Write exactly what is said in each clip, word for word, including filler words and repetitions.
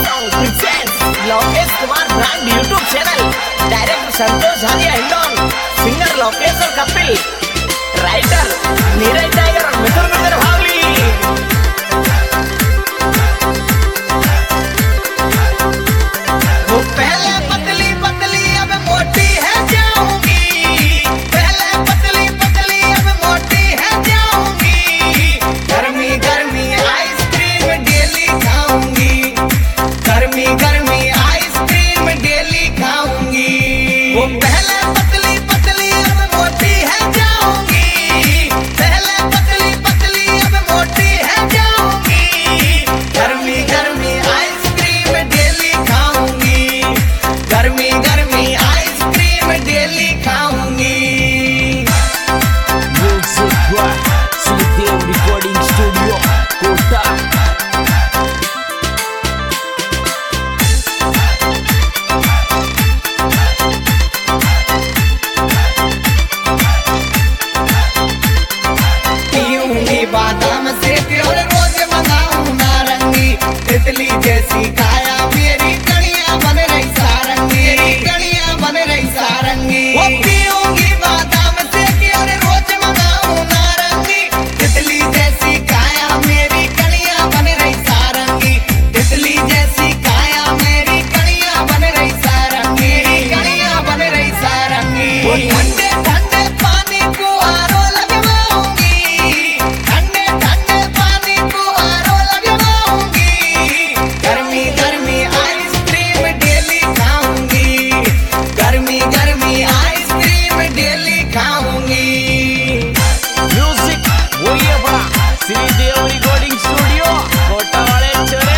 Lokesh Kumar brand YouTube channel, director Santosh Jhaliya Hindon, singer Lokesh और Kapil, writer Neeraj tiger और मिथुन मित्र भावली। वो पहले पतली पतली अब मोटी है जाऊंगी, पहले पतली पतली अब मोटी है जाऊंगी, गर्मी गर्मी आइसक्रीम डेली खाऊंगी, गर्मी गर्मी आइसक्रीम डेली खाऊंगी। वो पहले पतली पतली अब मोटी है जाऊंगी, पहले पतली पतली अब मोटी है जाऊंगी, गर्मी गर्मी आइसक्रीम डेली खाऊंगी, गर्मी गर्मी आइसक्रीम डेली खाऊंगी। Music by Sridev Recording Studio, Kota। पीऊंगी बादाम से और रोज मंगाऊं नारंगी, तितली जैसी काया मेरी कड़ियां बन रही सारंगी, मेरी कड़ियां बन रही सारंगी। वो पीऊंगी बादाम से और रोज मंगाऊं नारंगी, तितली जैसी काया मेरी कड़ियां बन रही सारंगी, तितली जैसी काया मेरी कड़ियां बन रही सारंगी, मेरी कड़ियां बन रही सारंगी। वो ठंडे ठंडे पानी को आरो लगवाऊंगी, ठंडे ठंडे पानी को आरो लगवाऊंगी, गर्मी गर्मी आइसक्रीम डेली खाऊंगी, गर्मी गर्मी आइसक्रीम डेली खाऊंगी। Music वही अपना श्रीदेव रिकॉर्डिंग स्टूडियो, कोटा वाले छोरे।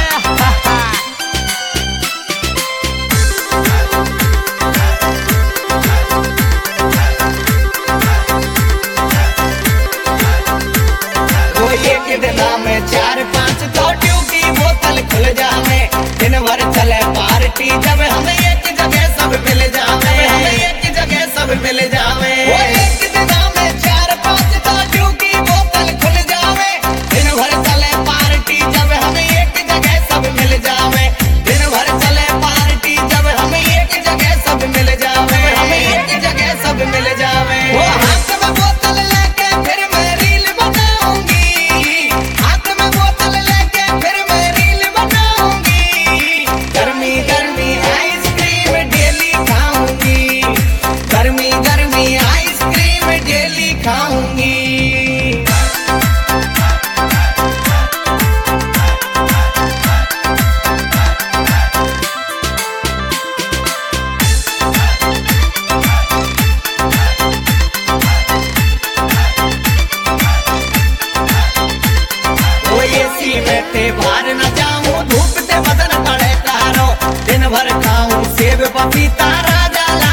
वो एक दिना में चार पांच तो ट्यूब की बोतल खुल जावे, दिन भर चले पार्टी जब हम एक जगह सब मिल जावे, हम एक जगह सब मिल जावे। वो एक दिना में चार पांच तो ट्यूब की बोतल खुल जावे, दिन भर चले पार्टी जब हम एक जगह सब मिल जावे, दिन भर चले पार्टी जब हम एक जगह सब मिल जावे, हम एक जगह सब मिल जावे। वो हाथ में बोतल लेके फिर मैं रील बनाऊंगी, हाथ में बोतल लेके फिर मैं रील बनाऊंगी, गर्मी गर्मी आइसक्रीम डेली खाऊंगी, गर्मी गर्मी आइसक्रीम डेली खाऊंगी। वो एसी में ते बाहर न जाऊं, धूप ते बदन पड़े तारो, दिन भर खाऊं सेब पपीता राजा ला